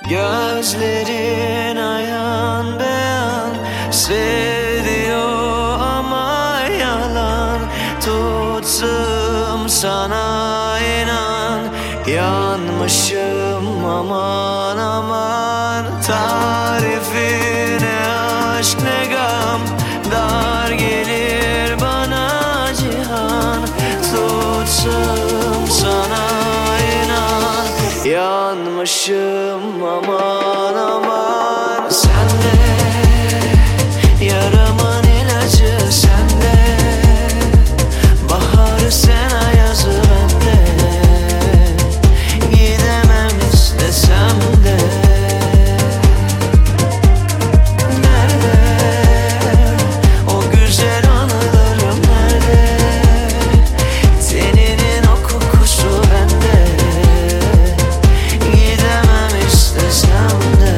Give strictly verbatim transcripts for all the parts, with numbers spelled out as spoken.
Gözlerin ayan beyan, seviyor ama yalan. Tuttum sana inan, yanmışım aman aman. Tarifi ne aşk ne gam, dar gelir bana cihan. Tuttum sana inan, yanmışım aman aman. Sen de yaramın ilacı, sen de baharı sen ayazı bende. Gidemem istesem de. Nerede o güzel anılarım, nerede teninin o kokusu bende. Gidemem istesem de.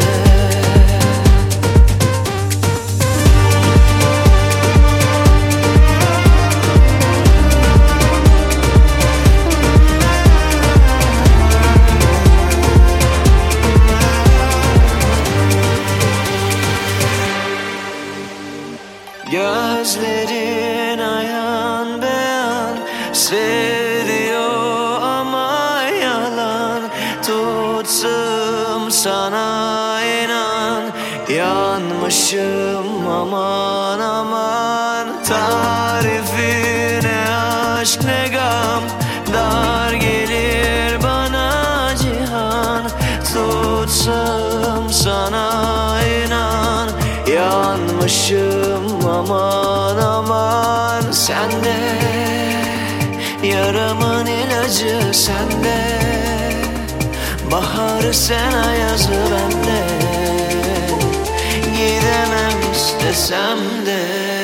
Gözlerin ayan beyan, seviyor ama yalan. Tuttum sana inan, yanmışım aman aman. Tarifi ne aşk ne gam, dar gelir bana cihan. Tuttum sana inan, yanmışım aman aman. Sen de yaramın ilacı, sen de baharı sen ayazı bende. Gidemem istesem de.